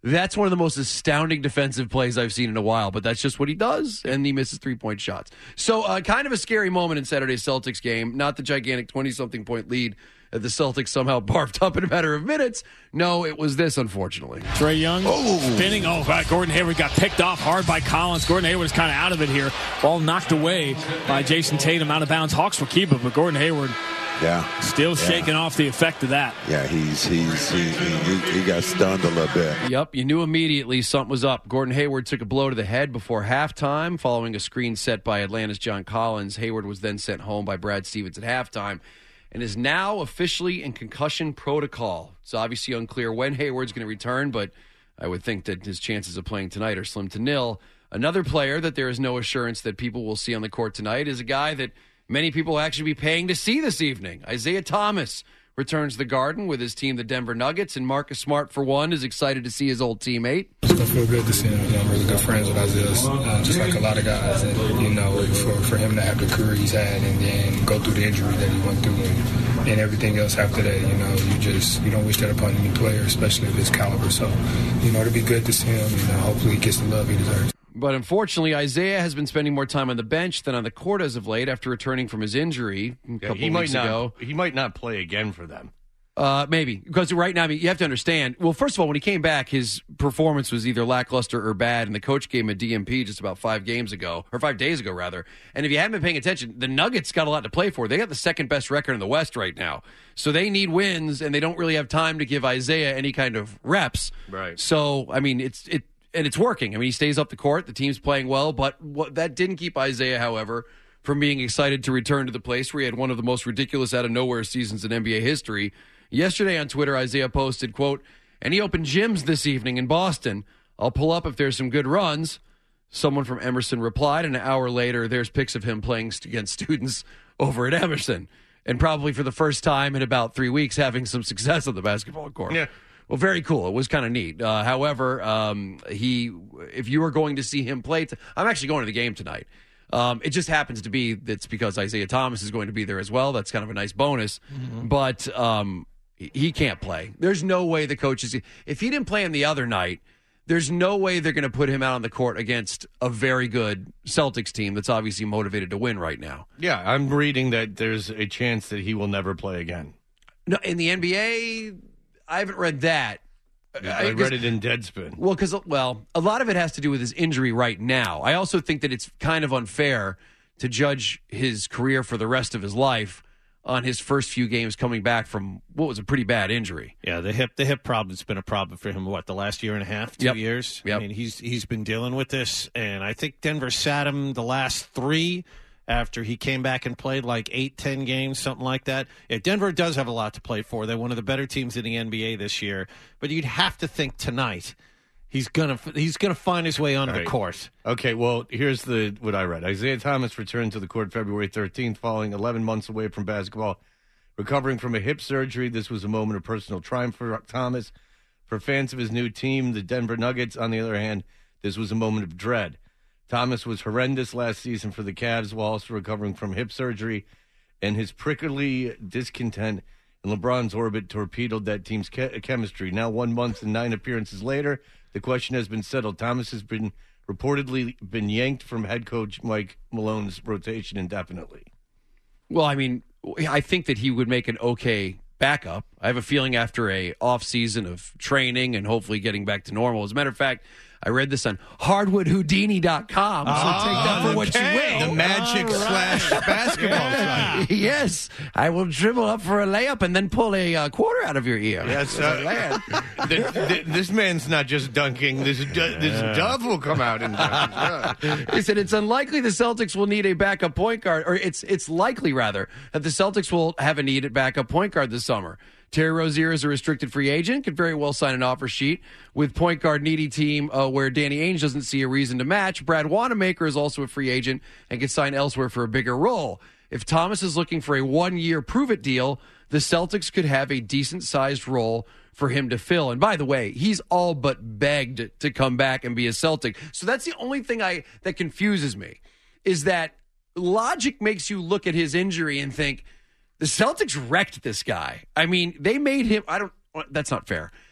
That's one of the most astounding defensive plays I've seen in a while, but that's just what he does, and he misses three-point shots. So uh, kind of a scary moment in Saturday's Celtics game. Not the gigantic twenty-something point lead that the Celtics somehow barfed up in a matter of minutes. No, it was this, unfortunately. Trae Young oh. spinning. Oh, God, Gordon Hayward got picked off hard by Collins. Gordon Hayward is kind of out of it here. Ball knocked away by Jason Tatum, out of bounds. Hawks will keep it, but Gordon Hayward yeah, still yeah. shaking off the effect of that. Yeah, he's he's he, he, he got stunned a little bit. Yep, you knew immediately something was up. Gordon Hayward took a blow to the head before halftime, following a screen set by Atlanta's John Collins. Hayward was then sent home by Brad Stevens at halftime, and is now officially in concussion protocol. It's obviously unclear when Hayward's going to return, but I would think that his chances of playing tonight are slim to nil. Another player that there is no assurance that people will see on the court tonight is a guy that many people will actually be paying to see this evening. Isaiah Thomas returns to the Garden with his team, the Denver Nuggets, and Marcus Smart, for one, is excited to see his old teammate. It's going to feel good to see him. You know, I'm really good friends with Isaiah, uh, just like a lot of guys. And, you know, for, for him to have the career he's had and then go through the injury that he went through and, and everything else after that, you know, you just, you don't wish that upon any player, especially of his caliber. So, you know, it'll be good to see him. You know, hopefully he gets the love he deserves. But unfortunately, Isaiah has been spending more time on the bench than on the court as of late after returning from his injury a couple yeah, he of might weeks not, ago. He might not play again for them. Uh, maybe. Because right now, I mean, you have to understand, well, first of all, when he came back, his performance was either lackluster or bad, and the coach gave him a D M P just about five games ago, or five days ago, rather. And if you haven't been paying attention, the Nuggets got a lot to play for. They got the second-best record in the West right now. So they need wins, and they don't really have time to give Isaiah any kind of reps. Right. So, I mean, it's it. And it's working. I mean, he stays up the court. The team's playing well. But what, that didn't keep Isaiah, however, from being excited to return to the place where he had one of the most ridiculous out-of-nowhere seasons in N B A history. Yesterday on Twitter, Isaiah posted, quote, "Any open gyms this evening in Boston? I'll pull up if there's some good runs." Someone from Emerson replied, and an hour later, there's pics of him playing against students over at Emerson. And probably for the first time in about three weeks, having some success on the basketball court. Yeah. Well, very cool. It was kind of neat. Uh, however, um, he, if you were going to see him play, t- I'm actually going to the game tonight. Um, it just happens to be that's because Isaiah Thomas is going to be there as well. That's kind of a nice bonus. Mm-hmm. But um, he can't play. There's no way the coaches, if he didn't play him the other night, there's no way they're going to put him out on the court against a very good Celtics team that's obviously motivated to win right now. Yeah, I'm reading that there's a chance that he will never play again. No, in the N B A, I haven't read that. Yeah, I, I read it in Deadspin. Well, because well, a lot of it has to do with his injury right now. I also think that it's kind of unfair to judge his career for the rest of his life on his first few games coming back from what was a pretty bad injury. Yeah, the hip the hip problem's been a problem for him. What, the last year and a half, two yep. years? Yep. I mean, he's he's been dealing with this, and I think Denver sat him the last three. After he came back and played like eight, ten games, something like that. Yeah, Denver does have a lot to play for. They're one of the better teams in the N B A this year. But you'd have to think tonight he's gonna he's gonna find his way onto right. the court. Okay, well, here's the what I read. Isaiah Thomas returned to the court February thirteenth following eleven months away from basketball, recovering from a hip surgery. This was a moment of personal triumph for Thomas. For fans of his new team, the Denver Nuggets, on the other hand, this was a moment of dread. Thomas was horrendous last season for the Cavs while also recovering from hip surgery, and his prickly discontent in LeBron's orbit torpedoed that team's ke- chemistry. Now, one month and nine appearances later, the question has been settled. Thomas has been reportedly been yanked from head coach Mike Malone's rotation indefinitely. Well, I mean, I think that he would make an okay backup. I have a feeling after a off season of training and hopefully getting back to normal. As a matter of fact, I read this on hardwood houdini dot com, so oh, take that for what okay. you will. The magic right. slash basketball yeah. site. Yes, I will dribble up for a layup and then pull a uh, quarter out of your ear. Yes, uh, the, the, this man's not just dunking. This this dove will come out and dunk. He said it's unlikely the Celtics will need a backup point guard, or it's it's likely, rather, that the Celtics will have a need at backup point guard this summer. Terry Rozier is a restricted free agent, could very well sign an offer sheet with point guard needy team uh, where Danny Ainge doesn't see a reason to match. Brad Wanamaker is also a free agent and could sign elsewhere for a bigger role. If Thomas is looking for a one-year prove-it deal, the Celtics could have a decent-sized role for him to fill. And by the way, he's all but begged to come back and be a Celtic. So that's the only thing I that confuses me, is that logic makes you look at his injury and think, the Celtics wrecked this guy. I mean, they made him, I don't, that's not fair.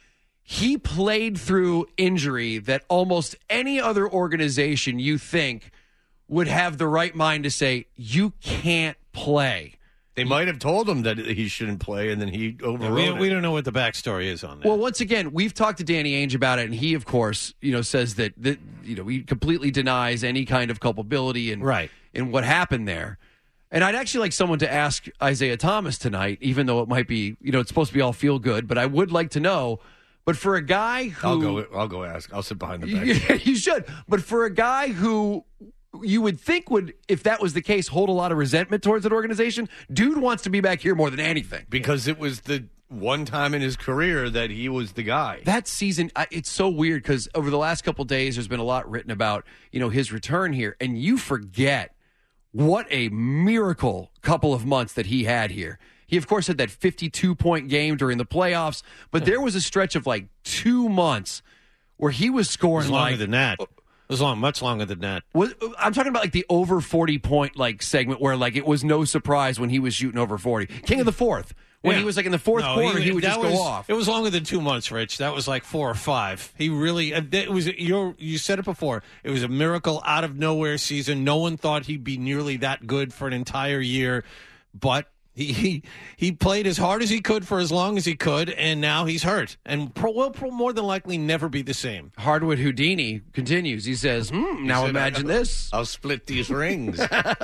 he played through injury that almost any other organization you think would have the right mind to say, you can't play. They might have told him that he shouldn't play, and then he overrode we, it. we don't know what the backstory is on that. Well, once again, we've talked to Danny Ainge about it, and he, of course, you know, says that, that you know, he completely denies any kind of culpability in, right. in what happened there. And I'd actually like someone to ask Isaiah Thomas tonight, even though it might be, you know, it's supposed to be all feel good, but I would like to know. But for a guy who... I'll go, I'll go ask. I'll sit behind the bench. Yeah, you should. But for a guy who... you would think would, if that was the case, hold a lot of resentment towards that organization. Dude wants to be back here more than anything. Because it was the one time in his career that he was the guy. That season, it's so weird because over the last couple of days, there's been a lot written about, you know, his return here. And you forget what a miracle couple of months that he had here. He, of course, had that fifty-two point game during the playoffs. But there was a stretch of like two months where he was scoring it was longer like... than that. It was long, much longer than that. Was, I'm talking about like the over forty point like segment where like it was no surprise when he was shooting over forty. King of the fourth. When yeah. he was like in the fourth no, quarter, he, he would just was, go off. It was longer than two months, Rich. That was like four or five. He really, it was. You you said it before. It was a miracle out of nowhere season. No one thought he'd be nearly that good for an entire year, but he he, he played as hard as he could for as long as he could, and now he's hurt and pro, will pro, more than likely never be the same. Hardwood Houdini continues. He says, hmm, now said, imagine I'll, this. I'll split these rings.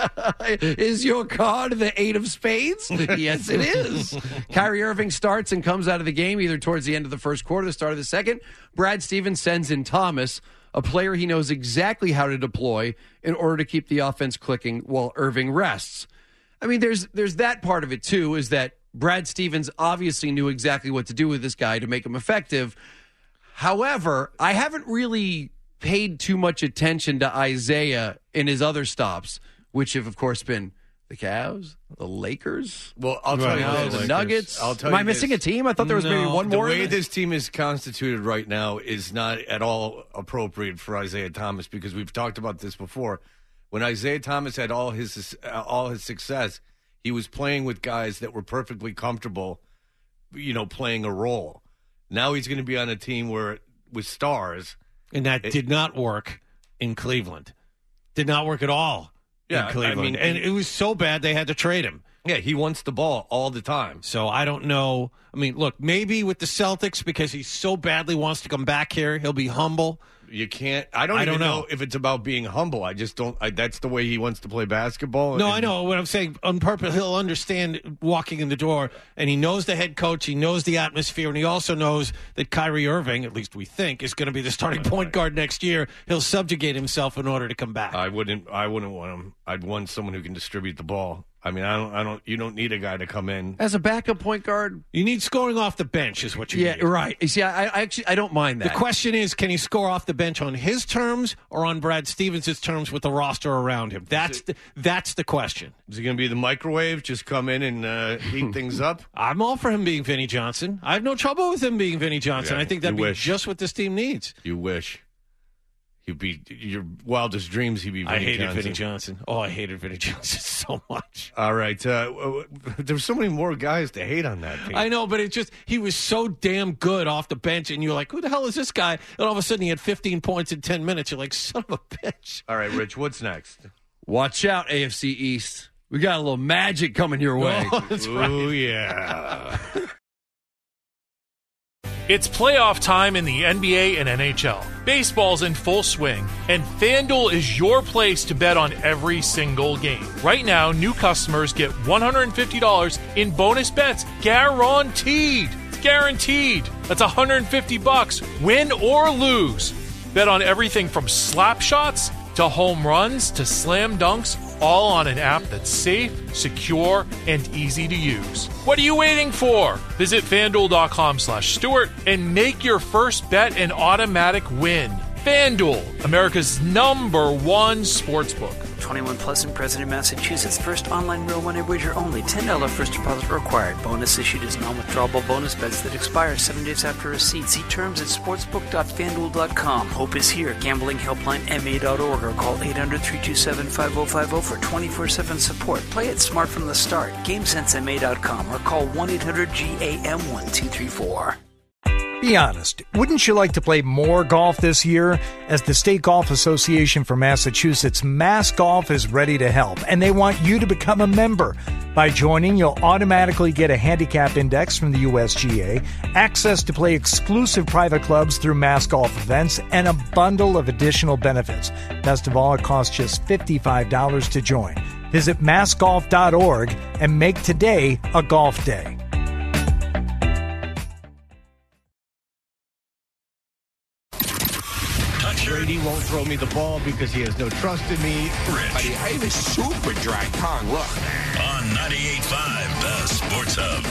Is your card the eight of spades? Yes, it is. Kyrie Irving starts and comes out of the game either towards the end of the first quarter, the start of the second. Brad Stevens sends in Thomas, a player he knows exactly how to deploy in order to keep the offense clicking while Irving rests. I mean, there's there's that part of it, too, is that Brad Stevens obviously knew exactly what to do with this guy to make him effective. However, I haven't really paid too much attention to Isaiah in his other stops, which have, of course, been the Cavs, the Lakers. Well, I'll tell right. you oh, this. the Nuggets. I'll tell Am you I missing this. a team? I thought there was no, maybe one the more. The way in this team is constituted right now is not at all appropriate for Isaiah Thomas because we've talked about this before. When Isaiah Thomas had all his uh, all his success, he was playing with guys that were perfectly comfortable, you know, playing a role. Now he's going to be on a team where with stars. And that it, did not work in Cleveland. Did not work at all yeah, in Cleveland. I mean, and it was so bad they had to trade him. Yeah, he wants the ball all the time. So I don't know. I mean, look, maybe with the Celtics, because he so badly wants to come back here, he'll be humble. You can't. I don't I even don't know. know if it's about being humble. I just don't. I, that's the way he wants to play basketball. No, and, I know what I'm saying. On purpose, he'll understand walking in the door, and he knows the head coach. He knows the atmosphere, and he also knows that Kyrie Irving, at least we think, is going to be the starting point guard next year. He'll subjugate himself in order to come back. I wouldn't. I wouldn't want him. I'd want someone who can distribute the ball. I mean, I don't. I don't. You don't need a guy to come in As a backup point guard. You need scoring off the bench, is what you Yeah, need. right. You see, I, I actually I don't mind that. The question is, can he score off the bench on his terms or on Brad Stevens' terms with the roster around him? That's the, that's the question. Is he going to be the microwave? Just come in and uh, heat things up? I'm all for him being Vinnie Johnson. I have no trouble with him being Vinnie Johnson. Yeah, I think that'd you be wish. just what this team needs. You wish. He'd be your wildest dreams. He'd be. Vinny I hated Johnson. Vinnie Johnson. Oh, I hated Vinnie Johnson so much. All right, uh, there's so many more guys to hate on that team. I know, but it just he was so damn good off the bench, and you're like, who the hell is this guy? And all of a sudden, he had fifteen points in ten minutes. You're like, son of a bitch. All right, Rich, what's next? Watch out, A F C East. We got a little magic coming your way. Oh, that's right. Oh yeah. It's playoff time in the N B A and N H L. Baseball's in full swing, and FanDuel is your place to bet on every single game. Right now, new customers get one hundred fifty dollars in bonus bets guaranteed. It's guaranteed. That's one hundred fifty bucks, win or lose. Bet on everything from slap shots to home runs to slam dunks, all on an app that's safe, secure, and easy to use. What are you waiting for? Visit FanDuel.com slash Stewart and make your first bet an automatic win. FanDuel, America's number one sportsbook. twenty-one plus and present in Massachusetts. First online real money wager only. ten dollars first deposit required. Bonus issued as non-withdrawable bonus bets that expire seven days after receipt. See terms at sportsbook dot fanduel dot com. Hope is here. Gambling helpline M A dot org or call eight hundred, three two seven, five oh five oh for twenty-four seven support. Play it smart from the start. Game sense M A dot com or call one eight hundred G A M one two three four. Be honest, wouldn't you like to play more golf this year? As the State Golf Association for Massachusetts, Mass Golf is ready to help, and they want you to become a member. By joining, you'll automatically get a handicap index from the U S G A, access to play exclusive private clubs through Mass Golf events, and a bundle of additional benefits. Best of all, it costs just fifty-five dollars to join. Visit mass golf dot org and make today a golf day. Brady won't throw me the ball because he has no trust in me. Rich. I have a super dry tongue. Look. On ninety-eight point five, the Sports Hub.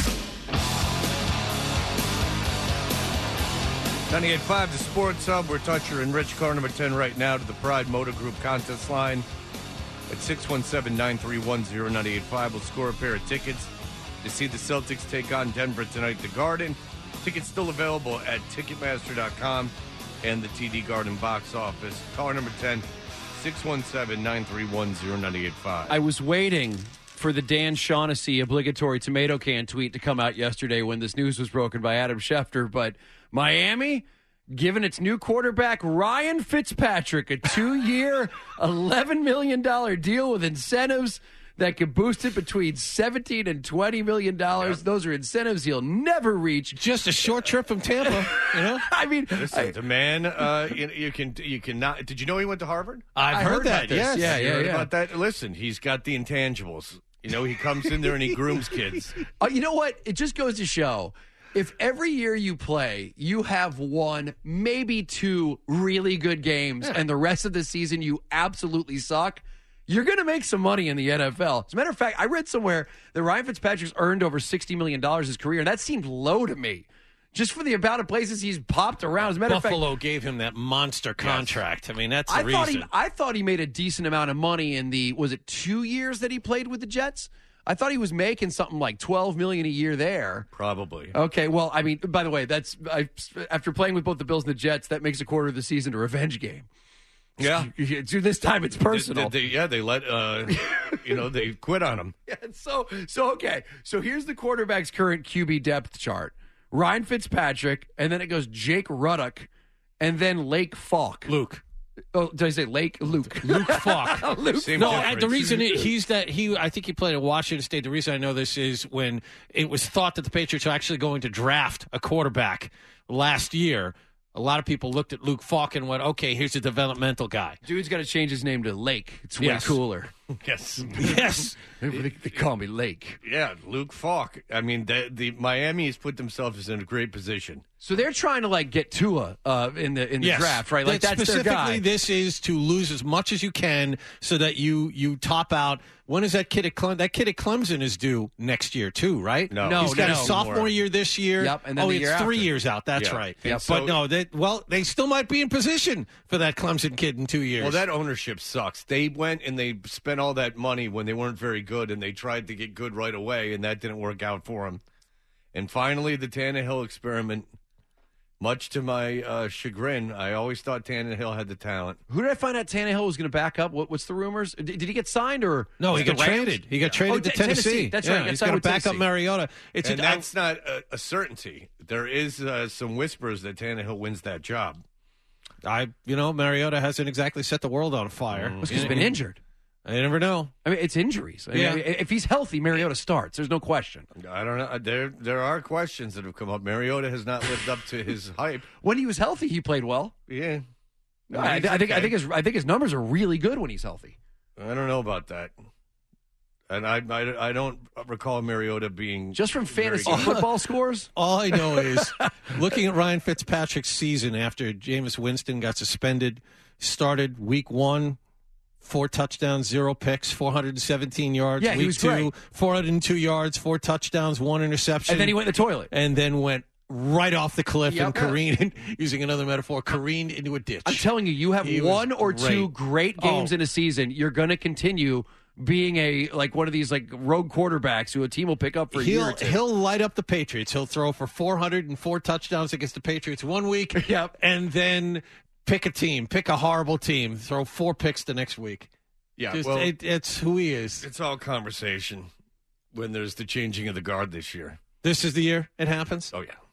ninety-eight point five, the Sports Hub. We're Toucher and Rich, car number ten right now to the Pride Motor Group contest line at six one seven, nine three one, zero nine eight five. We'll score a pair of tickets to see the Celtics take on Denver tonight at the Garden. Tickets still available at Ticketmaster dot com. And the T D Garden box office. Caller number ten, six one seven, nine three one, zero nine eight five. I was waiting for the Dan Shaughnessy obligatory tomato can tweet to come out yesterday when this news was broken by Adam Schefter, but Miami, giving its new quarterback Ryan Fitzpatrick a two-year, eleven million dollars deal with incentives that could boost it between seventeen and twenty million dollars. Yep. Those are incentives he'll never reach. Just a short trip from Tampa, you know. I mean, listen, I, the man. Uh, you, you can you cannot. Did you know he went to Harvard? I've I heard, heard that. This. Yes, yeah, you yeah, heard yeah. about that. Listen, he's got the intangibles. You know, he comes in there and he grooms kids. Uh, you know what? It just goes to show. If every year you play, you have one, maybe two really good games, yeah. and the rest of the season you absolutely suck, you're going to make some money in the N F L. As a matter of fact, I read somewhere that Ryan Fitzpatrick's earned over sixty million dollars his career, and that seemed low to me. Just for the amount of places he's popped around. As a matter Buffalo of fact, gave him that monster contract. Yes. I mean, that's the I reason. Thought he, I thought he made a decent amount of money in the, was it two years that he played with the Jets? I thought he was making something like twelve million dollars a year there. Probably. Okay, well, I mean, by the way, that's I, after playing with both the Bills and the Jets, that makes a quarter of the season a revenge game. Yeah. So this time it's personal. They, they, yeah, they let, uh, you know, they quit on him. Yeah, so, so, okay. So here's the quarterback's current Q B depth chart. Ryan Fitzpatrick, and then it goes Jake Ruddock, and then Lake Falk. Luke. Oh, did I say Lake? Luke. Luke Falk. Luke Same no, difference. the reason it, he's that he, I think he played at Washington State. The reason I know this is when it was thought that the Patriots were actually going to draft a quarterback last year. A lot of people looked at Luke Falk and went, okay, here's a developmental guy. Dude's got to change his name to Lake. It's way Yes. cooler. Yes. Yes. they, they call me Lake. Yeah, Luke Falk. I mean, the, the Miami has put themselves in a great position. So they're trying to like get Tua uh, in the in the Yes. draft, right? Like That that's their specifically, guy. this is to lose as much as you can so that you you top out. When is that kid at Clemson? That kid at Clemson is due next year too, right? No, No, he's got no, a no. sophomore More. year this year. Yep, and then oh, the it's year three after. years out. That's Yeah. right. And but so- no, they well, they still might be in position for that Clemson kid in two years. Well, that ownership sucks. They went and they spent all that money when they weren't very good, and they tried to get good right away, and that didn't work out for them. And finally, the Tannehill experiment. Much to my uh, chagrin, I always thought Tannehill had the talent. Who did I find out Tannehill was going to back up? What, what's the rumors? Did, did he get signed or no, he the got Rams? traded. He got Oh, traded to T- Tennessee. That's yeah, right. He got He's signed going with to back Tennessee. up Mariota. It's and a, that's not a, a certainty. There is uh, some whispers that Tannehill wins that job. I, you know, Mariota hasn't exactly set the world on fire. Because he's been injured. I never know. I mean, it's injuries. I Yeah. mean, if he's healthy, Mariota starts. There's no question. I don't know. There, there are questions that have come up. Mariota has not lived up to his hype. When he was healthy, he played well. Yeah, No, I, I think. I think his. I think his numbers are really good when he's healthy. I don't know about that. And I, I, I don't recall Mariota being Just from very fantasy good. football scores. All I know is looking at Ryan Fitzpatrick's season after Jameis Winston got suspended, started week one, four touchdowns, zero picks, four hundred seventeen yards. Yeah, he week was two, great. four hundred two yards, four touchdowns, one interception. And then he went in the toilet. And then went right off the cliff Yep. and careened, using another metaphor, careened into a ditch. I'm telling you, you have He was one or two great. great games Oh. in a season. You're going to continue being a like one of these like rogue quarterbacks who a team will pick up for a year He'll or two. he'll light up the Patriots. He'll throw for four hundred four touchdowns against the Patriots one week, Yep. and then pick a team, pick a horrible team, throw four picks the next week. Yeah, Just, well, it, it's who he is. it's all conversation when there's the changing of the guard this year. This is the year it happens. Oh yeah.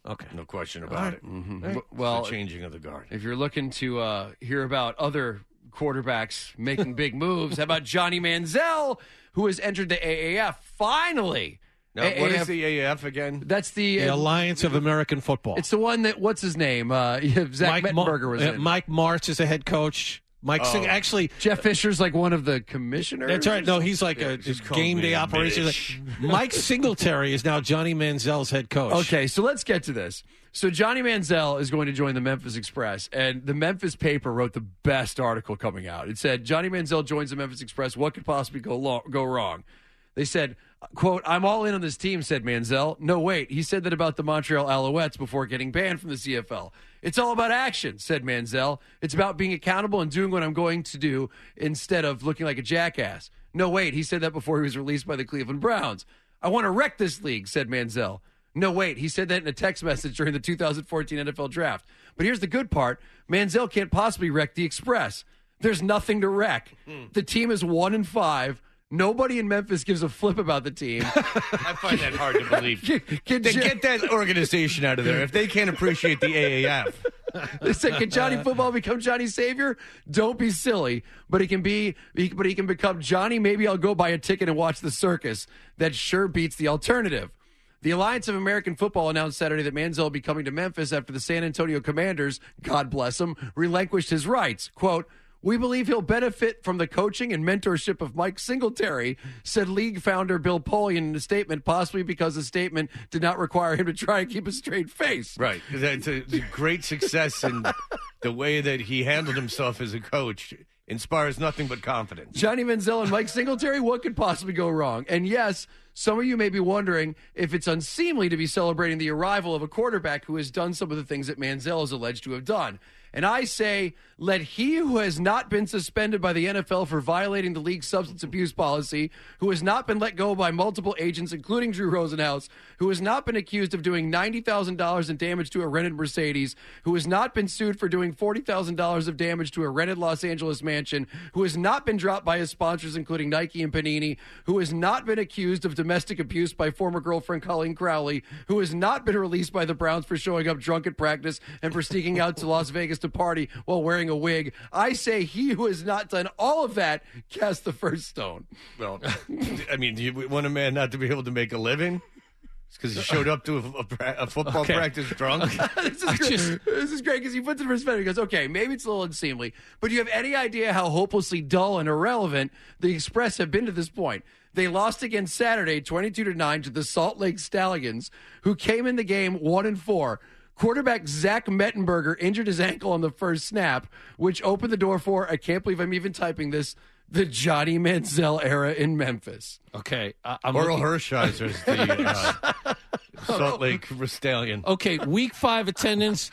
Okay. No question about right. it. Mm-hmm. Right. Well, It's the changing of the guard. If you're looking to uh, hear about other quarterbacks making big moves, how about Johnny Manziel, who has entered the A A F finally? Now, A A F, what is the A A F again? That's the, The uh, Alliance of American Football. It's the one that, what's his name? Uh, Zach Mike Ma- Mettenberger was uh, in. Mike Martz is the head coach. Mike Oh. Sing- actually, Jeff Fisher's like one of the commissioners. that's right. No, he's like Yeah, a just call game me day a operations. bitch. Mike Singletary is now Johnny Manziel's head coach. Okay, so let's get to this. So Johnny Manziel is going to join the Memphis Express, and the Memphis paper wrote the best article coming out. It said, Johnny Manziel joins the Memphis Express. What could possibly go lo- go wrong? They said, quote, I'm all in on this team, said Manziel. No, wait. He said that about the Montreal Alouettes before getting banned from the C F L. It's all about action, said Manziel. It's about being accountable and doing what I'm going to do instead of looking like a jackass. No, wait. He said that before he was released by the Cleveland Browns. I want to wreck this league, said Manziel. No, wait. He said that in a text message during the two thousand fourteen N F L Draft. But here's the good part. Manziel can't possibly wreck the Express. There's nothing to wreck. The team is one and five. Nobody in Memphis gives a flip about the team. I find that hard to believe. Can- can They Jo- get that organization out of there if they can't appreciate the A A F. They said, "Can Johnny Football become Johnny Savior? Don't be silly, but he can be. He, but he can become Johnny. Maybe I'll go buy a ticket and watch the circus. That sure beats the alternative." The Alliance of American Football announced Saturday that Manziel will be coming to Memphis after the San Antonio Commanders, God bless him, relinquished his rights. Quote, we believe he'll benefit from the coaching and mentorship of Mike Singletary, said league founder Bill Polian in a statement, possibly because the statement did not require him to try and keep a straight face. Right. That's a, a great success in the way that he handled himself as a coach. Inspires nothing but confidence. Johnny Manziel and Mike Singletary, what could possibly go wrong? And yes, some of you may be wondering if it's unseemly to be celebrating the arrival of a quarterback who has done some of the things that Manziel is alleged to have done. And I say, let he who has not been suspended by the N F L for violating the league's substance abuse policy, who has not been let go by multiple agents, including Drew Rosenhaus, who has not been accused of doing ninety thousand dollars in damage to a rented Mercedes, who has not been sued for doing forty thousand dollars of damage to a rented Los Angeles mansion, who has not been dropped by his sponsors, including Nike and Panini, who has not been accused of domestic abuse by former girlfriend Colleen Crowley, who has not been released by the Browns for showing up drunk at practice and for sneaking out to Las Vegas to party while wearing a wig. I say he who has not done all of that cast the first stone. Well, I mean, do you want a man not to be able to make a living? It's because he showed up to a, a, pra- a football Okay. practice drunk. this, is great. just- this is great because he puts it in perspective. He goes, okay, maybe it's a little unseemly, but do you have any idea how hopelessly dull and irrelevant the Express have been to this point? They lost again Saturday, twenty-two to nine, to the Salt Lake Stallions, who came in the game one and four. Quarterback Zach Mettenberger injured his ankle on the first snap, which opened the door for, I can't believe I'm even typing this, the Johnny Manziel era in Memphis. Okay. I- I'm Oral looking- Hershiser's the uh, Salt Lake Stallion. Okay, week five attendance,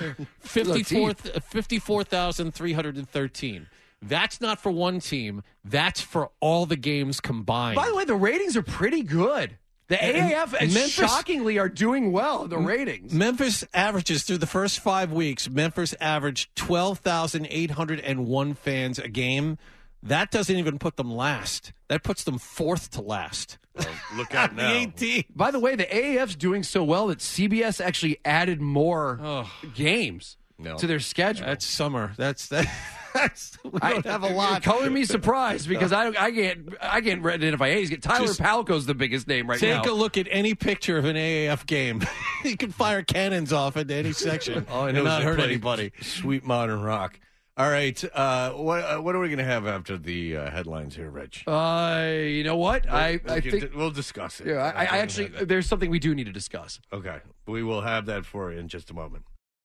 fifty-four thousand three hundred thirteen. That's not for one team. That's for all the games combined. By the way, the ratings are pretty good. The A A F, And Memphis- shockingly, are doing well in the ratings. Memphis averages through the first five weeks, Memphis averaged twelve thousand eight hundred one fans a game. That doesn't even put them last. That puts them fourth to last. Well, look out now. The eighteen. By the way, the A A F's doing so well that C B S actually added more Oh. games No. to their schedule. That's summer. That's that. That's, we I- don't have a lot. Color me surprised because I don't, I can't I can't identify A's. Tyler Just Palco's the biggest name right Take now. a look at any picture of an A A F game. You can fire cannons off into any section All I and know not is they hurt play anybody. Sweet modern rock. All right, uh, what uh, what are we going to have after the uh, headlines here, Rich? Uh, you know what? I, We'll- I we can- think we'll discuss it. yeah, I, I after the actually headlines. there's something we do need to discuss. Okay, we will have that for you in just a moment.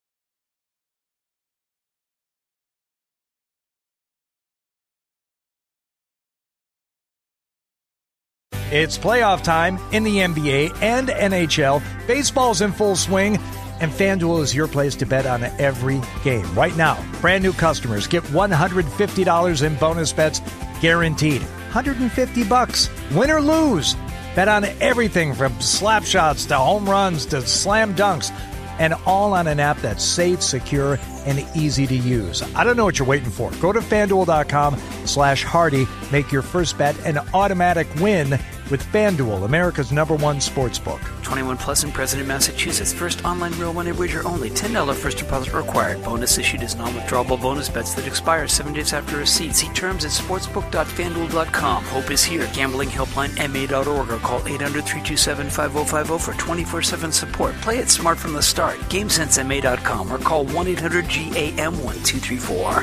It's playoff time in the N B A and N H L. Baseball's in full swing, and FanDuel is your place to bet on every game. Right now, brand new customers get one hundred fifty dollars in bonus bets guaranteed. one hundred fifty bucks, win or lose. Bet on everything from slap shots to home runs to slam dunks, and all on an app that's safe, secure, and easy to use. I don't know what you're waiting for. Go to FanDuel.com slash Hardy. Make your first bet an automatic win with FanDuel, America's number one sportsbook. twenty-one plus and present in Massachusetts. First online real money wager only. ten dollars first deposit required. Bonus issued as non-withdrawable bonus bets that expire seven days after receipt. See terms at sportsbook dot fanduel dot com. Hope is here. Gambling helpline M A dot org or call eight hundred, three two seven, five oh five oh for twenty-four seven support. Play it smart from the start. GameSense M A dot com or call one eight hundred G A M one two three four.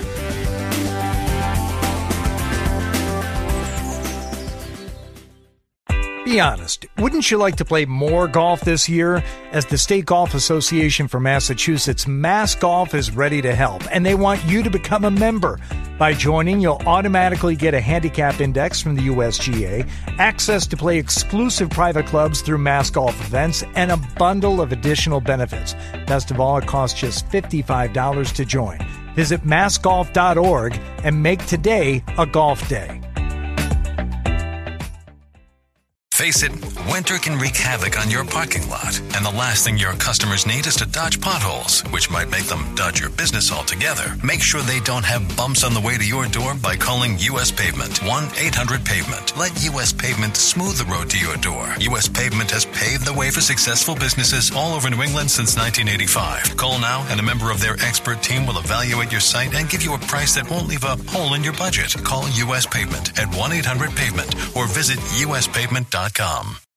Be honest, wouldn't you like to play more golf this year? As the State Golf Association for Massachusetts, Mass Golf is ready to help, and they want you to become a member. By joining, you'll automatically get a handicap index from the U S G A, access to play exclusive private clubs through Mass Golf events, and a bundle of additional benefits. Best of all, it costs just fifty-five dollars to join. Visit mass golf dot org and make today a golf day. Face it, winter can wreak havoc on your parking lot, and the last thing your customers need is to dodge potholes, which might make them dodge your business altogether. Make sure they don't have bumps on the way to your door by calling U S Pavement, one eight hundred pavement. Let U S Pavement smooth the road to your door. U S Pavement has paved the way for successful businesses all over New England since nineteen eighty-five. Call now, and a member of their expert team will evaluate your site and give you a price that won't leave a hole in your budget. Call U S Pavement at one eight hundred pavement or visit U S pavement dot com.